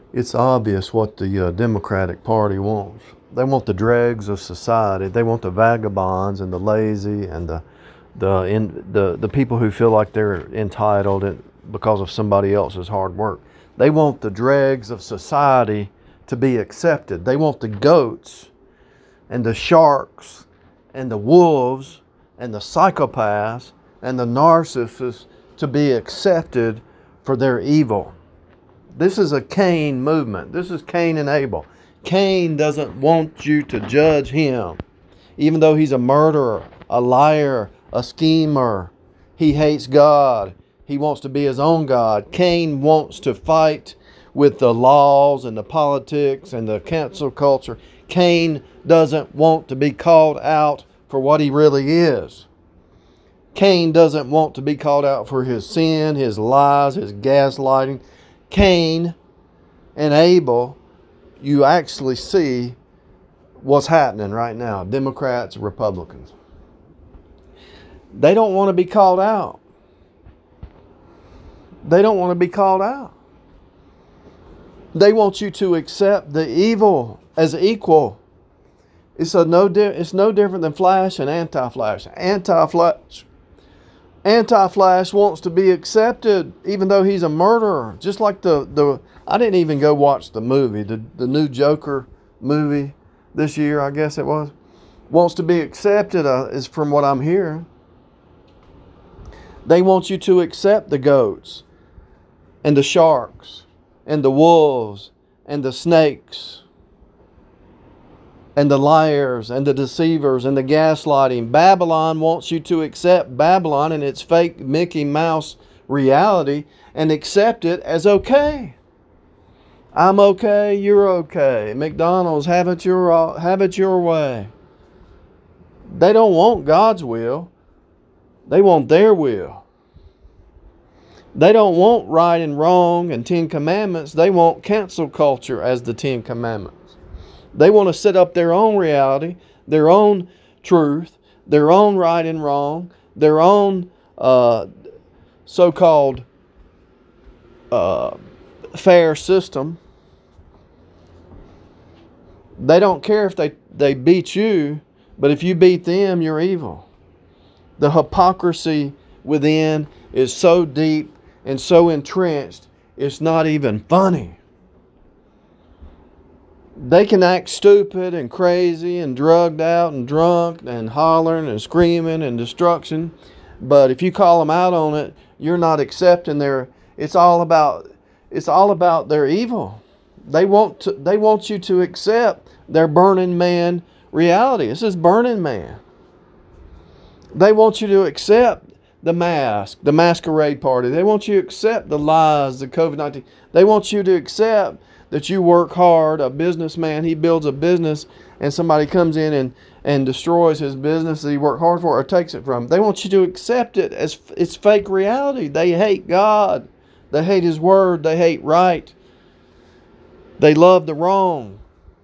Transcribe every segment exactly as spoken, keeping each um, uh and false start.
It's obvious what the uh, Democratic Party wants. They want the dregs of society. They want the vagabonds and the lazy and the the in, the the people who feel like they're entitled because of somebody else's hard work. They want the dregs of society to be accepted. They want the goats and the sharks and the wolves and the psychopaths and the narcissists to be accepted for their evil. This is a Cain movement. This is Cain and Abel. Cain doesn't want you to judge him. Even though he's a murderer, a liar, a schemer, he hates God. He wants to be his own God. Cain wants to fight with the laws and the politics and the cancel culture. Cain doesn't want to be called out for what he really is. Cain doesn't want to be called out for his sin, his lies, his gaslighting. Cain and Abel, you actually see what's happening right now. Democrats, Republicans. They don't want to be called out. They don't want to be called out. They want you to accept the evil as equal. It's a no. Di- it's no different than Flash and Anti-Flash. Anti-Flash. Anti-Flash wants to be accepted, even though he's a murderer. Just like the the. I didn't even go watch the movie, the the new Joker movie this year, I guess it was. Wants to be accepted, uh, is from what I'm hearing. They want you to accept the goats and the sharks and the wolves and the snakes and the liars and the deceivers and the gaslighting. Babylon wants you to accept Babylon and its fake Mickey Mouse reality and accept it as okay. I'm okay, you're okay. McDonald's, have it your, have it your way. They don't want God's will. They want their will. They don't want right and wrong and Ten Commandments. They want cancel culture as the Ten Commandments. They want to set up their own reality, their own truth, their own right and wrong, their own uh, so-called uh, fair system. They don't care if they, they beat you, but if you beat them, you're evil. The hypocrisy within is so deep and so entrenched, it's not even funny. They can act stupid and crazy and drugged out and drunk and hollering and screaming and destruction, but if you call them out on it, you're not accepting their. It's all about. It's all about their evil. They want to. They want you to accept their Burning Man reality. This is Burning Man. They want you to accept the mask, the masquerade party. They want you to accept the lies, the COVID nineteen. They want you to accept that you work hard. A businessman, he builds a business and somebody comes in and, and destroys his business that he worked hard for or takes it from him. They want you to accept it as it's fake reality. They hate God. They hate His Word. They hate right. They love the wrong.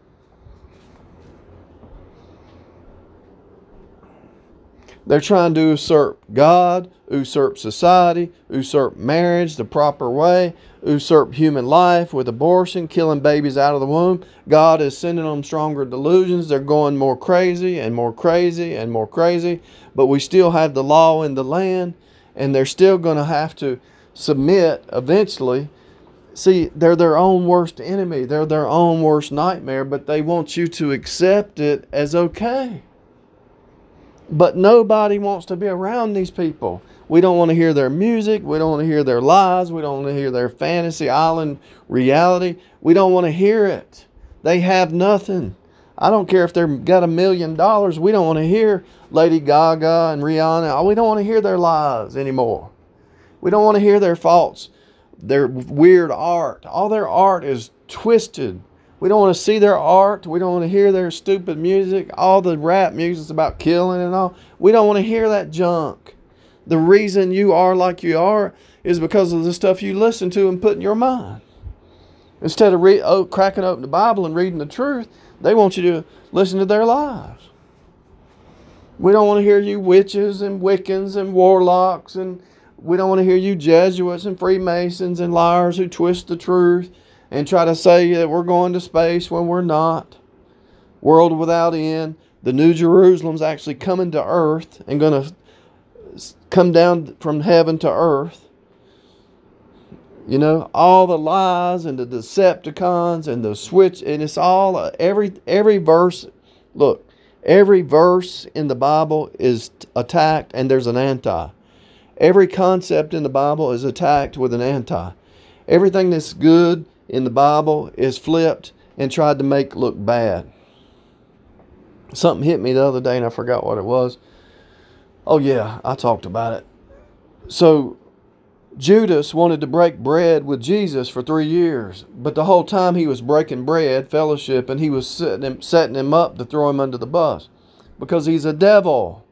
They're trying to usurp God, usurp society, usurp marriage the proper way, usurp human life with abortion, killing babies out of the womb. God is sending them stronger delusions. They're going more crazy and more crazy and more crazy. But we still have the law in the land, and they're still going to have to submit eventually. See, they're their own worst enemy. They're their own worst nightmare, but they want you to accept it as okay. But nobody wants to be around these people. We don't want to hear their music. We don't want to hear their lies. We don't want to hear their fantasy island reality. We don't want to hear it. They have nothing. I don't care if they've got a million dollars. We don't want to hear Lady Gaga and Rihanna. We don't want to hear their lies anymore. We don't want to hear their faults, their weird art. All their art is twisted. We don't want to see their art. We don't want to hear their stupid music. All the rap music's about killing and all. We don't want to hear that junk. The reason you are like you are is because of the stuff you listen to and put in your mind. Instead of re- oh, cracking open the Bible and reading the truth, they want you to listen to their lies. We don't want to hear you witches and Wiccans and warlocks, and we don't want to hear you Jesuits and Freemasons and liars who twist the truth and try to say that we're going to space when we're not. World without end. The New Jerusalem's actually coming to earth and going to come down from heaven to earth. You know, all the lies and the Decepticons and the switch, and it's all, uh, every every verse, look, every verse in the Bible is attacked and there's an anti. Every concept in the Bible is attacked with an anti. Everything that's good in the Bible is flipped and tried to make look bad. Something hit me the other day and I forgot what it was. Oh yeah, I talked about it. So Judas wanted to break bread with Jesus for three years. But the whole time he was breaking bread, fellowship, and he was setting him, setting him up to throw him under the bus. Because he's a devil.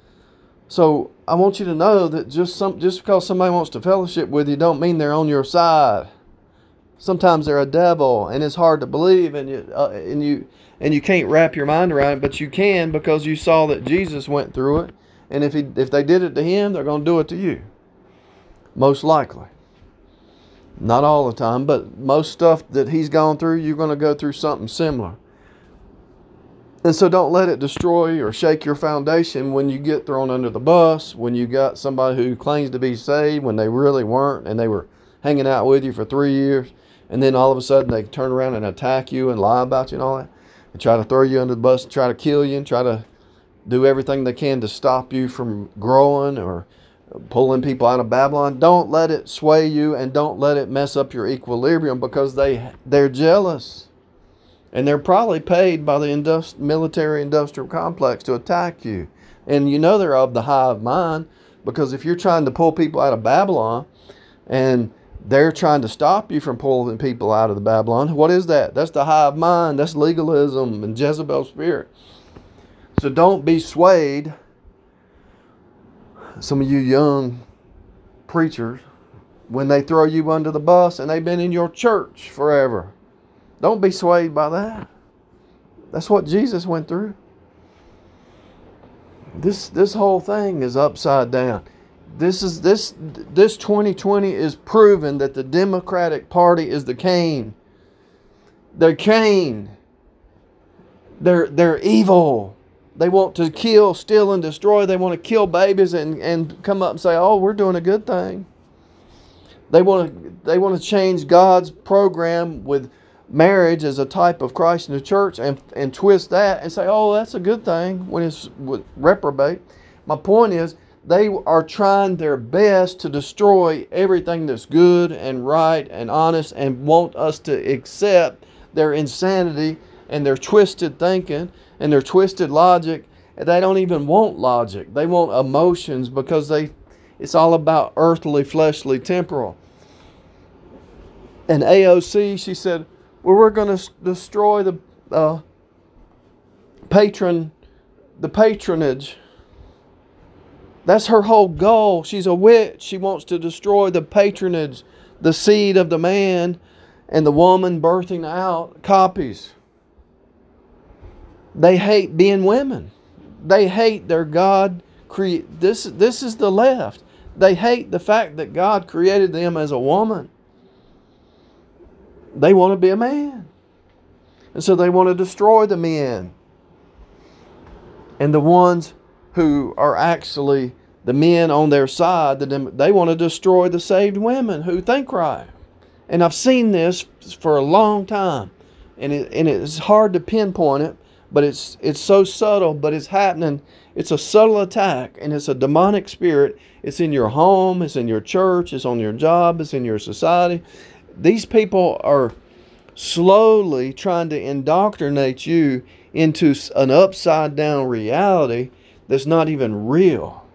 So I want you to know that just some just because somebody wants to fellowship with you don't mean they're on your side. Sometimes they're a devil, and it's hard to believe, and you uh, and you and you can't wrap your mind around it, but you can because you saw that Jesus went through it, and if he if they did it to him, they're going to do it to you. Most likely. Not all the time, but most stuff that he's gone through, you're going to go through something similar. And so don't let it destroy or shake your foundation when you get thrown under the bus, when you got somebody who claims to be saved when they really weren't, and they were hanging out with you for three years, and then all of a sudden they turn around and attack you and lie about you and all that, and try to throw you under the bus and try to kill you and try to do everything they can to stop you from growing or pulling people out of Babylon. Don't let it sway you, and don't let it mess up your equilibrium, because they, they're jealous. And they're probably paid by the industri- military industrial complex to attack you. And you know they're of the hive mind, because if you're trying to pull people out of Babylon and they're trying to stop you from pulling people out of the Babylon, what is that? That's the hive mind. That's legalism and Jezebel spirit. So don't be swayed. Some of you young preachers, when they throw you under the bus and they've been in your church forever, don't be swayed by that. That's what Jesus went through. This this whole thing is upside down. This is this this twenty twenty is proven that the Democratic Party is the Cain. They're Cain. They're they're evil. They want to kill, steal, and destroy. They want to kill babies and, and come up and say, "Oh, we're doing a good thing." They want to they want to change God's program with marriage as a type of Christ in the church and and twist that and say, "Oh, that's a good thing," when it's reprobate. My point is, they are trying their best to destroy everything that's good and right and honest, and want us to accept their insanity and their twisted thinking and their twisted logic. They don't even want logic. They want emotions, because they it's all about earthly, fleshly, temporal. And A O C, she said, well, we're going to destroy the uh, patron, the patronage. That's her whole goal. She's a witch. She wants to destroy the patronage, the seed of the man and the woman birthing out copies. They hate being women. They hate their God. Cre- this, this is the left. They hate the fact that God created them as a woman. They want to be a man. And so they want to destroy the men. And the ones who are actually the men on their side, they want to destroy the saved women who think right. And I've seen this for a long time. And it, and it's hard to pinpoint it, but it's it's so subtle, but it's happening. It's a subtle attack, and it's a demonic spirit. It's in your home, it's in your church, it's on your job, it's in your society. These people are slowly trying to indoctrinate you into an upside down reality that's not even real.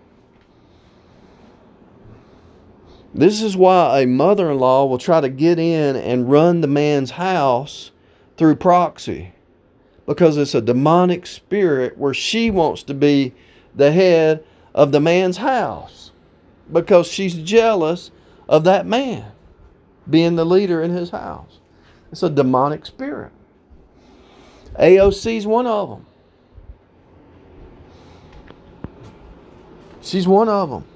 This is why a mother-in-law will try to get in and run the man's house through proxy, because it's a demonic spirit where she wants to be the head of the man's house, because she's jealous of that man being the leader in his house. It's a demonic spirit. A O C's one of them. She's one of them.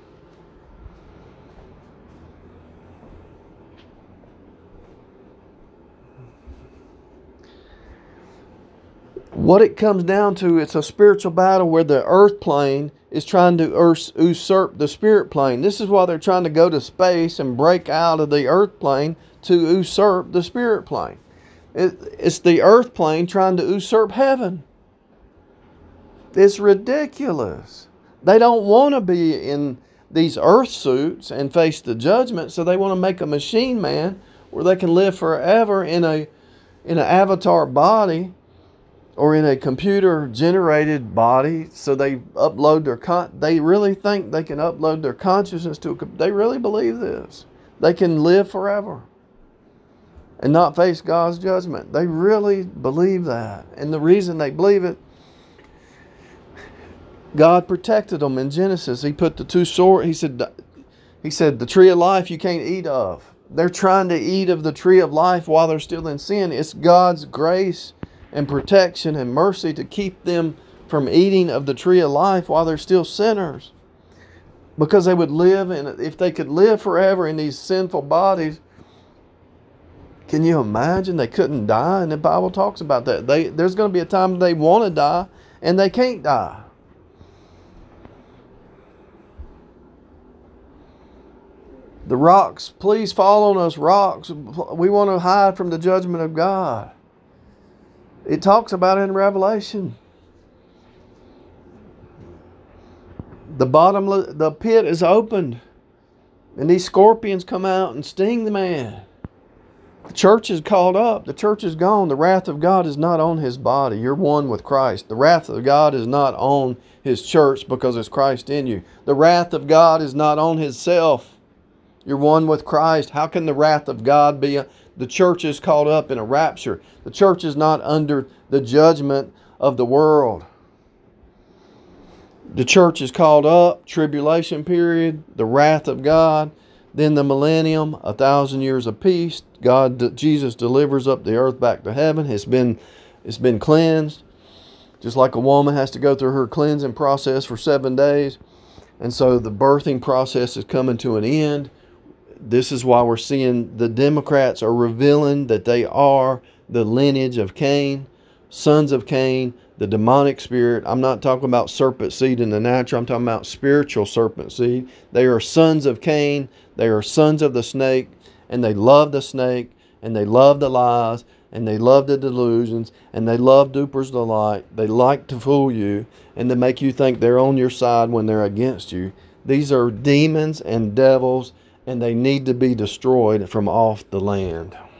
What it comes down to, it's a spiritual battle where the earth plane is trying to usurp the spirit plane. This is why they're trying to go to space and break out of the earth plane to usurp the spirit plane. It, it's the earth plane trying to usurp heaven. It's ridiculous. They don't want to be in these earth suits and face the judgment, so they want to make a machine man where they can live forever in a in an avatar body or in a computer generated body. So they upload their con they really think they can upload their consciousness to a they really believe this. They can live forever and not face God's judgment. They really believe that. And the reason they believe it, God protected them in Genesis. He put the two swords. He said, he said, the tree of life you can't eat of. They're trying to eat of the tree of life while they're still in sin. It's God's grace and protection and mercy to keep them from eating of the tree of life while they're still sinners. Because they would live in, if they could live forever in these sinful bodies, can you imagine? They couldn't die, and the Bible talks about that. They, there's going to be a time they want to die, and they can't die. The rocks, please fall on us, rocks. We want to hide from the judgment of God. It talks about it in Revelation. The bottom, the pit is opened, and these scorpions come out and sting the man. The church is called up. The church is gone. The wrath of God is not on his body. You're one with Christ. The wrath of God is not on his church because it's Christ in you. The wrath of God is not on himself. You're one with Christ. How can the wrath of God be? A, the church is caught up in a rapture. The church is not under the judgment of the world. The church is called up, tribulation period, the wrath of God, then the millennium, a thousand years of peace. God, Jesus delivers up the earth back to heaven. It's been, it's been cleansed. Just like a woman has to go through her cleansing process for seven days. And so the birthing process is coming to an end. This is why we're seeing the Democrats are revealing that they are the lineage of Cain, sons of Cain, the demonic spirit. I'm not talking about serpent seed in the natural. I'm talking about spiritual serpent seed. They are sons of Cain. They are sons of the snake, and they love the snake, and they love the lies, and they love the delusions, and they love duper's delight. They like to fool you and to make you think they're on your side when they're against you. These are demons and devils, and they need to be destroyed from off the land.